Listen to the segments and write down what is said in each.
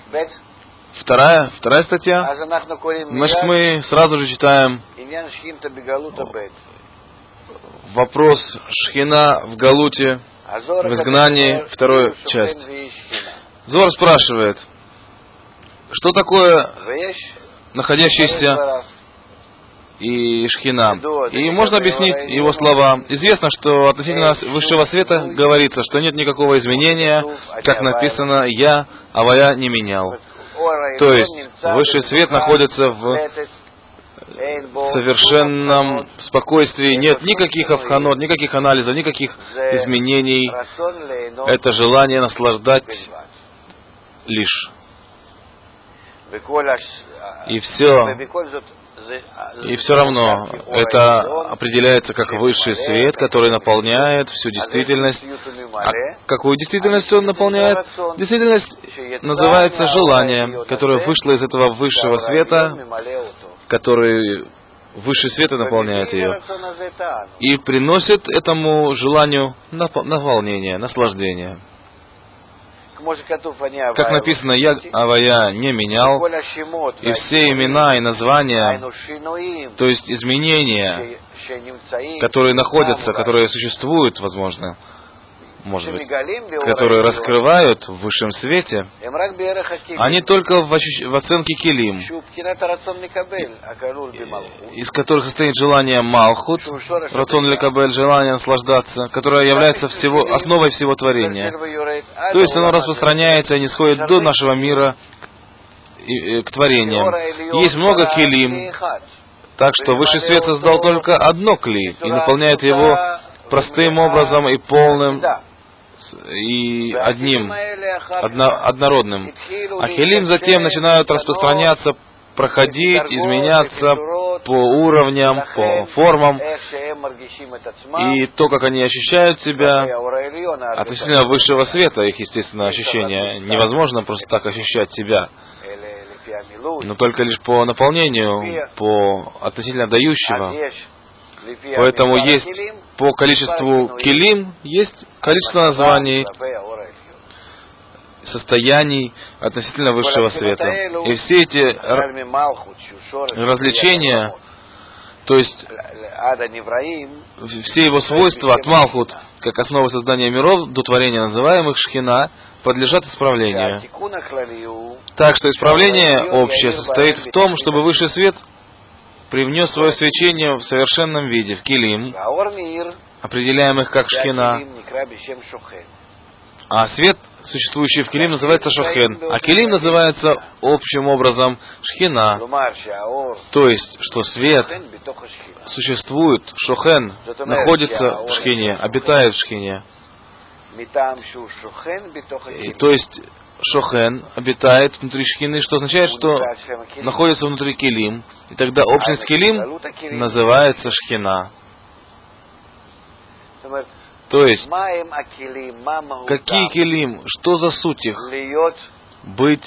Вторая статья. Значит, мы сразу же читаем вопрос Шхина в Галуте, в изгнании, вторую часть. Зор спрашивает, что такое находящийся и Шхина? И можно объяснить его слова. Известно, что относительно высшего света говорится, что нет никакого изменения, как написано, «Я, Авая, не менял». То есть, высший свет находится в совершенном спокойствии, нет никаких авханот, никаких анализов, никаких изменений. Это желание наслаждать лишь. И все равно это определяется как высший свет, который наполняет всю действительность. А какую действительность он наполняет? Действительность называется желание, которое вышло из этого высшего света, который высший свет и наполняет ее. И приносит этому желанию наполнение, наслаждение. Как написано, «Я, Авая, не менял», и все имена и названия, то есть изменения, которые находятся, которые существуют, возможно, может быть, которые раскрывают в высшем свете, они только в оценке келим, из которых состоит желание малхут, рацион лекабель, желание наслаждаться, которое является основой всего творения. То есть оно распространяется и нисходит до нашего мира к творениям. Есть много келим, так что высший свет создал только одно кли и наполняет его простым образом и полным, и однородным. А келим затем начинают распространяться, проходить, изменяться по уровням, по формам. И то, как они ощущают себя, относительно высшего света, их, естественно, ощущения, невозможно просто так ощущать себя, но только лишь по наполнению, по относительно дающего. Поэтому есть по количеству келим, есть количество названий, состояний относительно высшего света. И все эти развлечения, то есть все его свойства от Малхут, как основы создания миров, до творения называемых Шхина, подлежат исправлению. Так что исправление общее состоит в том, чтобы высший свет привнес свое свечение в совершенном виде, в келим, определяемых как Шхина. А свет, существующий в келим, называется шохен. А келим называется общим образом Шхина. То есть, что свет существует, шохен, находится в Шхине, обитает в Шхине. То есть, шохен обитает внутри Шхины, что означает, что находится внутри келим. И тогда общность келим называется Шхина. То есть, какие келим, что за суть их? Быть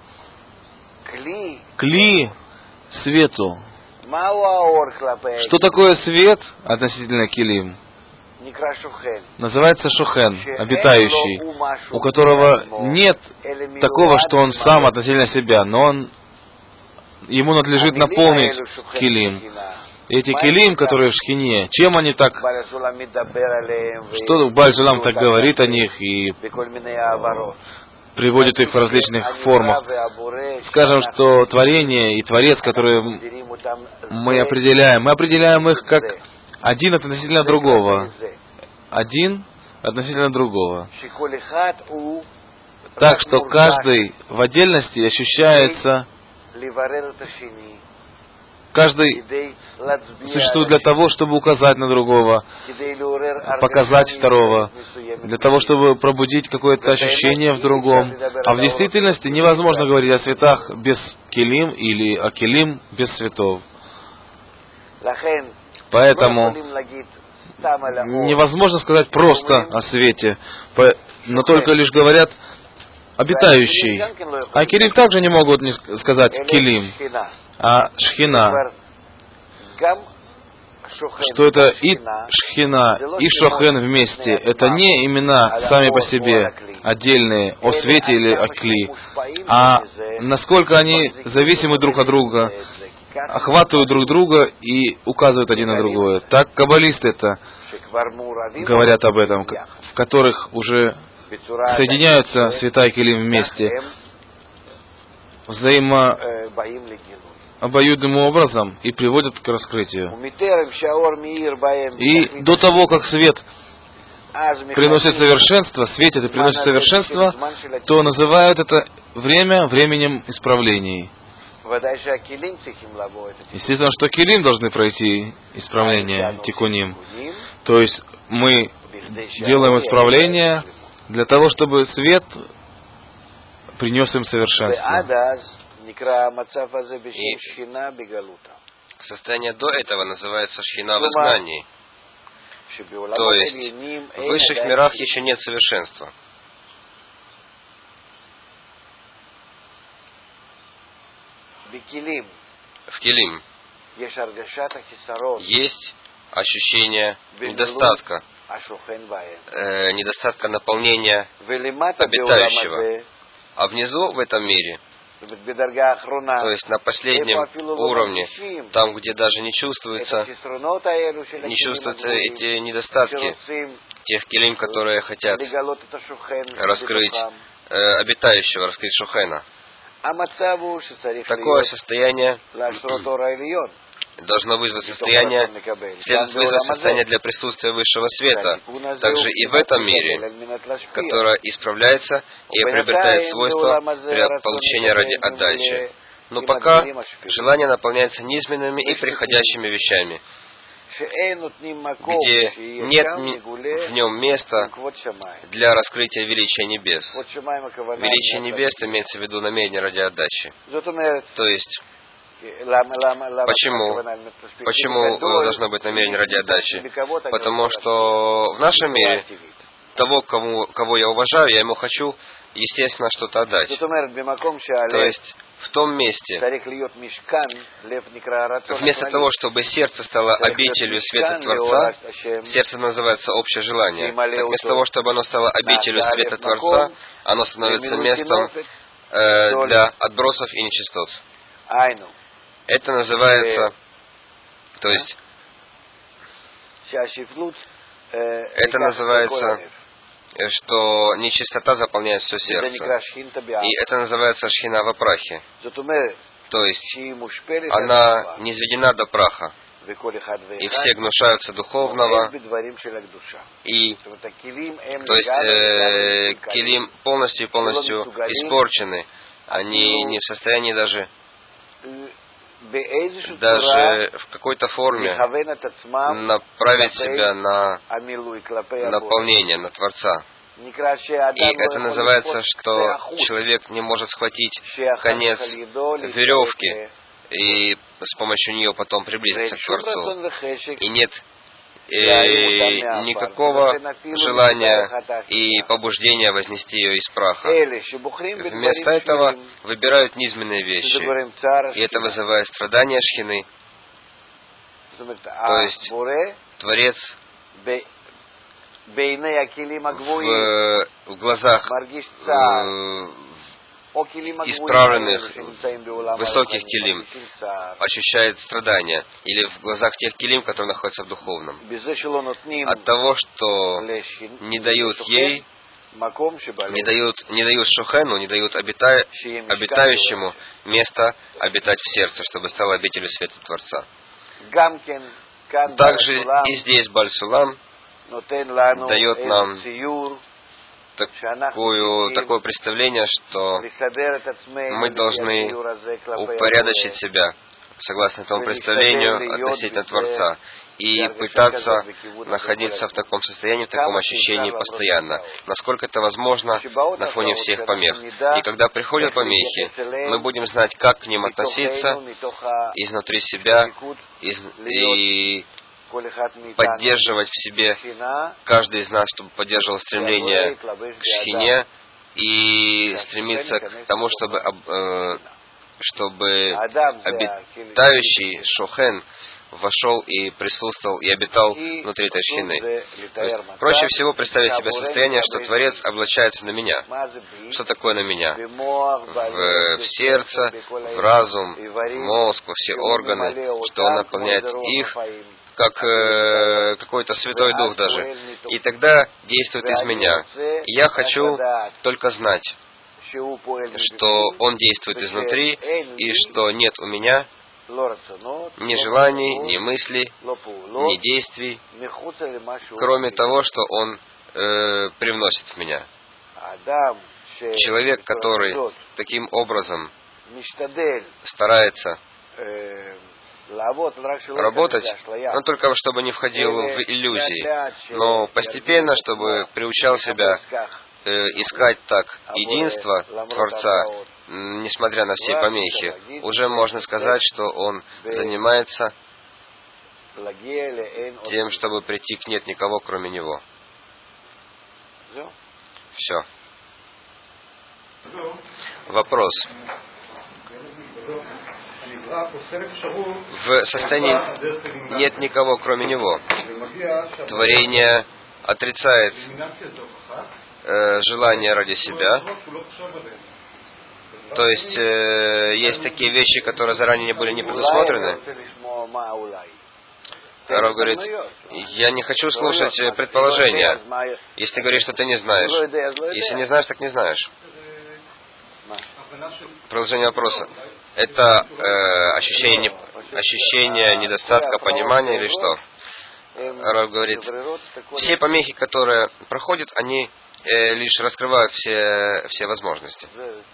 кли свету. Что такое свет относительно келим? Называется шохен, обитающий, у которого нет такого, что он сам относительно себя, но ему надлежит наполнить келим. Эти келим, которые в Шхине, чем они так, что Бааль Сулам так говорит о них и приводит их в различных формах. Скажем, что творение и Творец, которые мы определяем их как один относительно другого. Один относительно другого. Так что каждый в отдельности ощущается, каждый существует для того, чтобы указать на другого, показать второго, для того, чтобы пробудить какое-то ощущение в другом. А в действительности невозможно говорить о светах без келим или о келим без светов. Поэтому невозможно сказать просто о свете, но только лишь говорят обитающий. А келим также не могут сказать келим, а Шхина. что это и Шхина, и Шохен вместе. Это не имена сами по себе, отдельные, о свете или о кли, а насколько они зависимы друг от друга, охватывают друг друга и указывают один на другое. Так каббалисты это говорят об этом, в которых уже соединяются света и келим вместе, обоюдным образом и приводят к раскрытию. И до того, как свет приносит совершенство, светит и приносит совершенство, то называют это время временем исправлений. Естественно, что келим должны пройти исправление, тикуним. То есть мы делаем исправление для того, чтобы свет принес им совершенство. И состояние до этого называется шхина в изгнании. То есть в высших мирах еще нет совершенства. В келим есть ощущение недостатка, недостатка наполнения обитающего. А внизу в этом мире, то есть на последнем уровне, там, где даже не чувствуются эти недостатки тех келим, которые хотят раскрыть обитающего, раскрыть Шохена. Такое состояние должно вызвать состояние, следует вызвать состояние для присутствия высшего света, также и в этом мире, которое исправляется и приобретает свойства при получении ради отдачи. Но пока желание наполняется низменными и приходящими вещами, где нет в нем места для раскрытия величия небес. Величие небес имеется в виду намерение ради отдачи. То есть, Почему должно быть намерение ради отдачи? Потому что в нашем мире того, кого я уважаю, я ему хочу, естественно, что-то отдать. То есть в том месте, вместо того, чтобы сердце стало обителью света Творца, сердце называется общее желание. Так вместо того, чтобы оно стало обителью света Творца, оно становится местом для отбросов и нечистот. Это называется, то есть, это называется, что нечистота заполняет все сердце. И это называется шхина в прахе. То есть, она низведена до праха. И все гнушаются духовного. И, то есть, келим полностью испорчены. Они не в состоянии даже в какой-то форме направить себя на наполнение, на Творца. И это называется, что человек не может схватить конец веревки и с помощью нее потом приблизиться к Творцу. И нет никакого желания и побуждения вознести ее из праха. Вместо этого выбирают низменные вещи. И это вызывает страдания шхины. То есть Творец в глазах исправленных, высоких келим ощущает страдания, или в глазах тех келим, которые находятся в духовном. От того, что не дают ей, не дают Шохену, не дают обитающему место обитать в сердце, чтобы стало обителью света Творца. Также и здесь Баль-Сулам дает нам такое представление, что мы должны упорядочить себя согласно этому представлению относительно Творца и пытаться находиться в таком состоянии, в таком ощущении постоянно, насколько это возможно на фоне всех помех. И когда приходят помехи, мы будем знать, как к ним относиться изнутри себя и поддерживать в себе, каждый из нас, чтобы поддерживал стремление к шхине и стремиться к тому, чтобы обитающий Шохен вошел и присутствовал, и обитал внутри этой шхины. То есть, проще всего представить себе состояние, что Творец облачается на меня. Что такое на меня? В сердце, в разум, в мозг, во все органы, что Он наполняет их, как какой-то Святой Дух даже. И тогда действует из меня. И я хочу только знать, что Он действует изнутри, и что нет у меня ни желаний, ни мыслей, ни действий, кроме того, что Он привносит в меня. Человек, который таким образом старается работать, но только чтобы не входил в иллюзии, но постепенно, чтобы приучал себя искать так единство Творца, несмотря на все помехи, уже можно сказать, что он занимается тем, чтобы прийти к нет никого, кроме него. Все. Вопрос. В состоянии нет никого, кроме него. Творение отрицает желание ради себя. То есть, есть такие вещи, которые заранее были не предусмотрены. Рав говорит, я не хочу слушать предположения, если ты говоришь, что ты не знаешь. Если не знаешь, так не знаешь. Продолжение вопроса. Это ощущение недостатка понимания или что? Рав говорит, все помехи, которые проходят, они лишь раскрывают все возможности.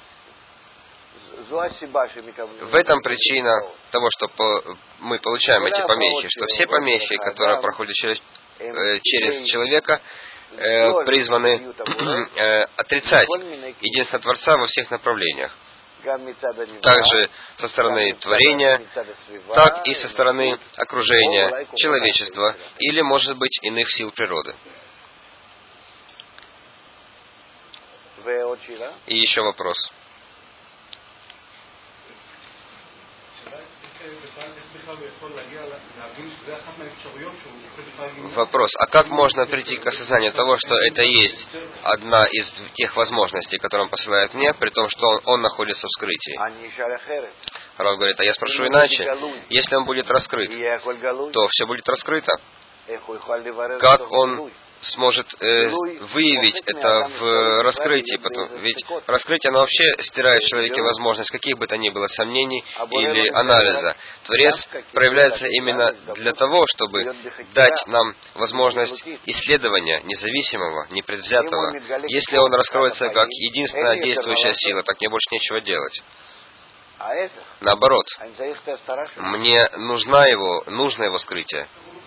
В этом причина того, что мы получаем эти помехи, что все помехи, которые проходят через человека, призваны отрицать единство Творца во всех направлениях. Также со стороны творения, так и со стороны окружения, человечества или, может быть, иных сил природы. И еще вопрос. Вопрос. А как можно прийти к осознанию того, что это есть одна из тех возможностей, которые Он посылает мне, при том, что он находится в скрытии? Рав говорит, а я спрошу иначе. Если он будет раскрыт, то все будет раскрыто. Как он сможет выявить это в раскрытии? Ведь раскрытие, оно вообще стирает в человеке возможность каких бы то ни было сомнений или анализа. Творец проявляется именно для того, чтобы дать нам возможность исследования независимого, непредвзятого. Если он раскроется как единственная действующая сила, так мне больше нечего делать. Наоборот, мне нужно его скрытие.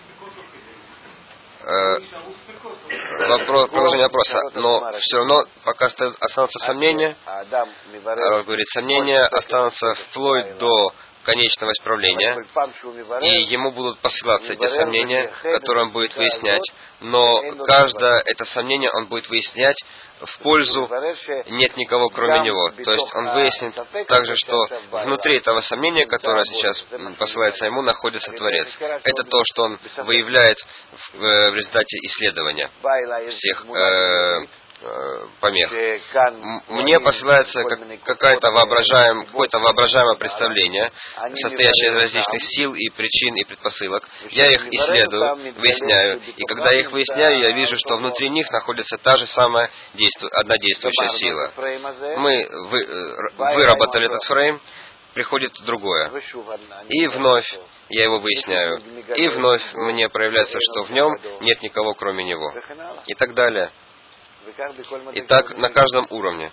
Продолжение вопроса. Но все равно, пока останутся сомнения, говорит, сомнения останутся вплоть до конечного исправления, и ему будут посылаться эти сомнения, которые он будет выяснять. Но каждое это сомнение он будет выяснять в пользу нет никого, кроме него. То есть он выяснит также, что внутри этого сомнения, которое сейчас посылается ему, находится Творец. Это то, что он выявляет в результате исследования всех помех. Мне посылается какое-то воображаемое представление, состоящее из различных сил и причин и предпосылок. Я их исследую, выясняю, и когда я их выясняю, я вижу, что внутри них находится та же самая одна действующая сила. Мы выработали этот фрейм, приходит другое. И вновь я его выясняю. И вновь мне проявляется, что в нем нет никого, кроме него. И так далее. И так на каждом уровне.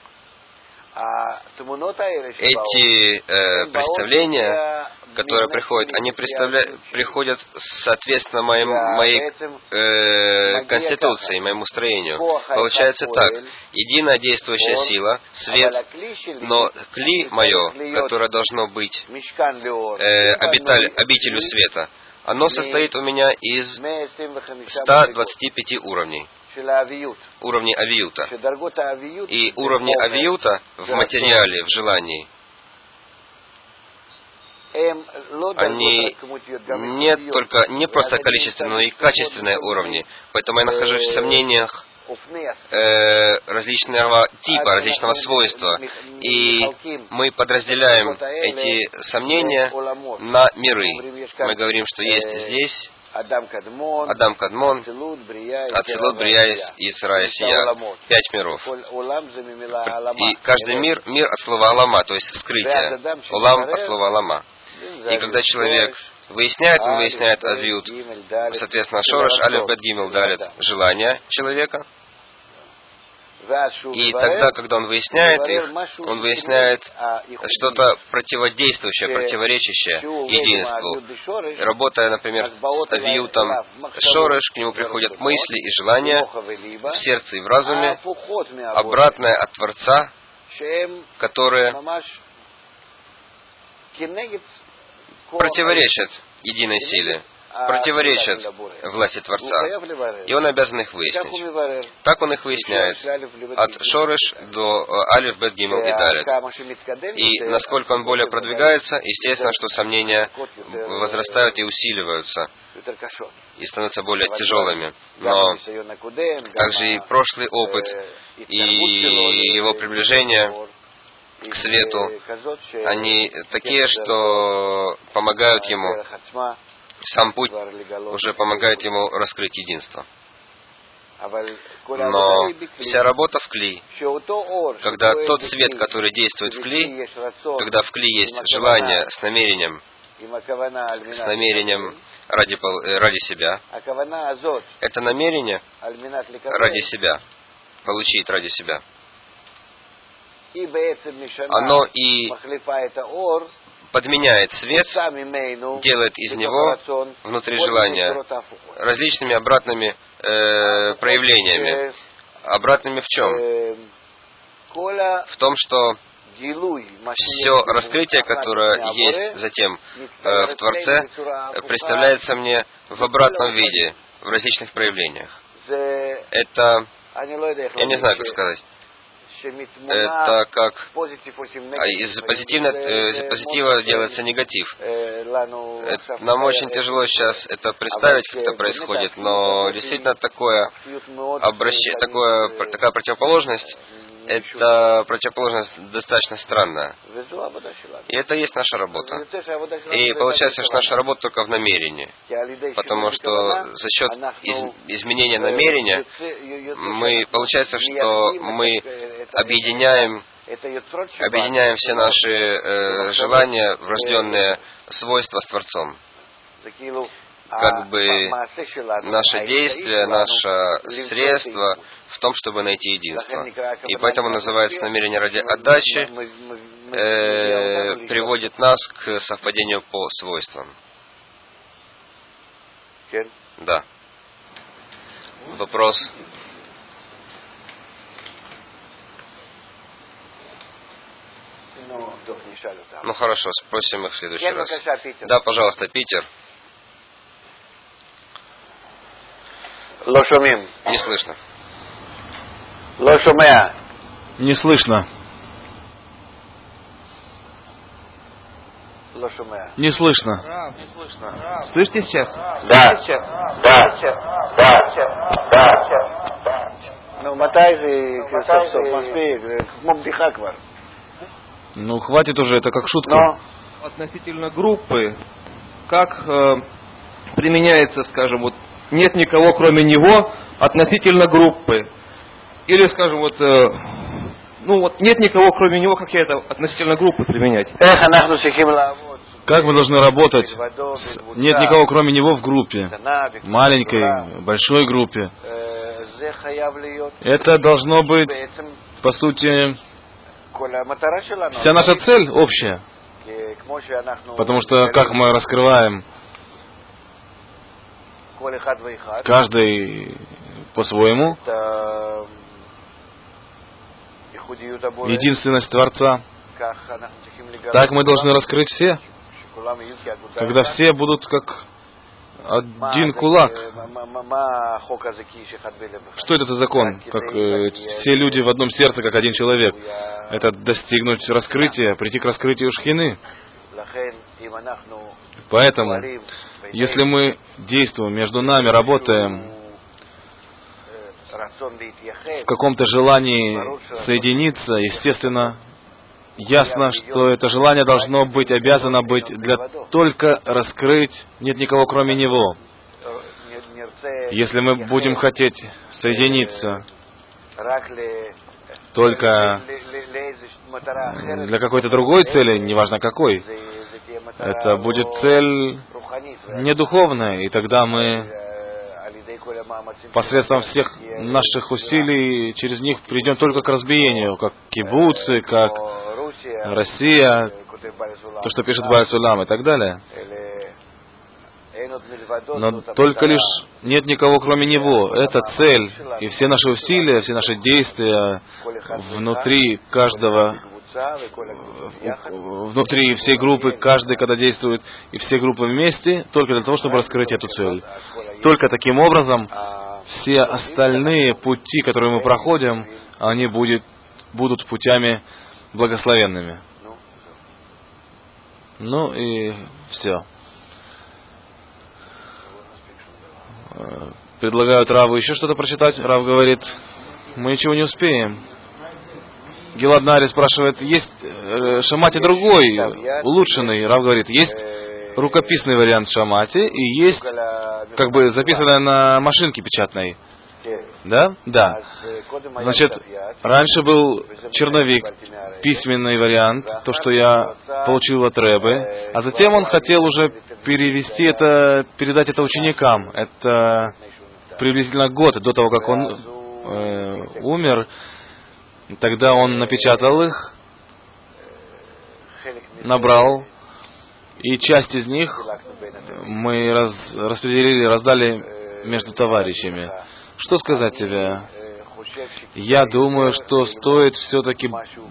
Эти представления, которые приходят, они приходят соответственно моей конституции, моему строению. Получается так. Единая действующая сила, свет, но кли мое, которое должно быть обителью света, оно состоит у меня из 125 уровней. Уровни авиюта. И уровни авиюта в материале, в желании, они не просто количественные, но и качественные уровни. Поэтому я нахожусь в сомнениях различного типа, различного свойства. И мы подразделяем эти сомнения на миры. Мы говорим, что есть здесь Адам Кадмон, Ацилут, Брия, Ицра, Сия. 5 миров. И каждый мир от слова Алама, то есть скрытие. Улам от слова Алама. И когда человек выясняет, он выясняет Адвиют, соответственно, Шореш, Алеф, Бет, Гимел, Далет, желание человека. И тогда, когда он выясняет их, он выясняет что-то противодействующее, противоречащее единству. Работая, например, с Авиютом Шореш, к нему приходят мысли и желания в сердце и в разуме, обратное от Творца, которые противоречат единой силе, противоречат власти Творца. И он обязан их выяснить. Так он их выясняет. От Шореш до Алиф, Бет, Гимел и Далет. И насколько он более продвигается, естественно, что сомнения возрастают и усиливаются. И становятся более тяжелыми. Но также и прошлый опыт, и его приближение к свету, они такие, что помогают ему. Сам путь уже помогает ему раскрыть единство. Но вся работа в кли, когда тот свет, который действует в кли, когда в кли есть желание с намерением ради себя, это намерение ради себя, получить ради себя, оно и подменяет свет, делает из него внутри желания различными обратными проявлениями. Обратными в чем? В том, что все раскрытие, которое есть затем в Творце, представляется мне в обратном виде, в различных проявлениях. Это, я не знаю, как сказать. Это как из позитива делается негатив. Нам очень тяжело сейчас это представить, как это происходит, но действительно такая противоположность, эта противоположность достаточно странная. И это есть наша работа. И получается, что наша работа только в намерении. Потому что за счет изменения намерения получается, что мы объединяем все наши желания, врожденные свойства с Творцом. Как бы наше действие, наше средство в том, чтобы найти единство. И поэтому называется намерение ради отдачи, приводит нас к совпадению по свойствам. Да. Вопрос. Ну хорошо, спросим их в следующий раз. Да, пожалуйста, Питер. Не слышно. Не слышно. Не слышно. Слышите сейчас? Да. Ну, хватит уже, это как шутка. Относительно группы, как применяется, скажем, вот нет никого кроме него относительно группы. Или, скажем, нет никого кроме него, как я это относительно группы применять. Как мы должны работать? Нет никого кроме него в группе. Маленькой, большой группе. Это должно быть, по сути, вся наша цель общая. Потому что как мы раскрываем каждый по-своему единственность Творца, так мы должны раскрыть все, когда все будут как один кулак. Что это за закон? Как все люди в одном сердце, как один человек. Это достигнуть раскрытия, прийти к раскрытию Шхины. Поэтому, если мы действуем, между нами работаем в каком-то желании соединиться, естественно, ясно, что это желание должно быть, обязано быть для только раскрыть, нет никого кроме Него. Если мы будем хотеть соединиться только для какой-то другой цели, неважно какой, это будет цель не духовная, и тогда мы посредством всех наших усилий через них придем только к разбиению, как кибуцы, как Россия, то, что пишет Бааль Сулам и так далее. Но только лишь нет никого кроме Него. Это цель. И все наши усилия, все наши действия внутри каждого, внутри всей группы, каждый, когда действует, и все группы вместе, только для того, чтобы раскрыть эту цель. Только таким образом все остальные пути, которые мы проходим, они будут путями благословенными. Ну и все. Предлагают Раву еще что-то прочитать. Рав говорит, мы ничего не успеем. Гилад Нари спрашивает, есть Шамати другой, улучшенный? Рав говорит, есть рукописный вариант Шамати и есть как бы записанное на машинке печатной. Да? Да. Значит, раньше был черновик, письменный вариант, то, что я получил от Ребе, а затем он хотел уже перевести это, передать это ученикам. Это приблизительно год до того, как он умер. Тогда он напечатал их, набрал, и часть из них мы распределили, раздали между товарищами. Что сказать тебе? Я думаю, что стоит все-таки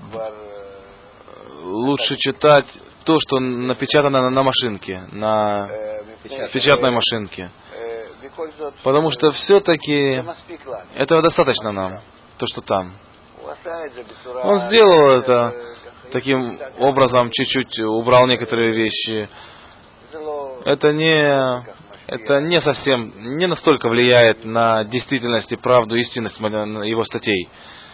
лучше читать то, что напечатано на машинке, на печатной машинке. Потому что все-таки этого достаточно нам, то, что там. Он сделал это таким образом, чуть-чуть убрал некоторые вещи. Это не совсем, не настолько влияет на действительность и правду, истинность его статей.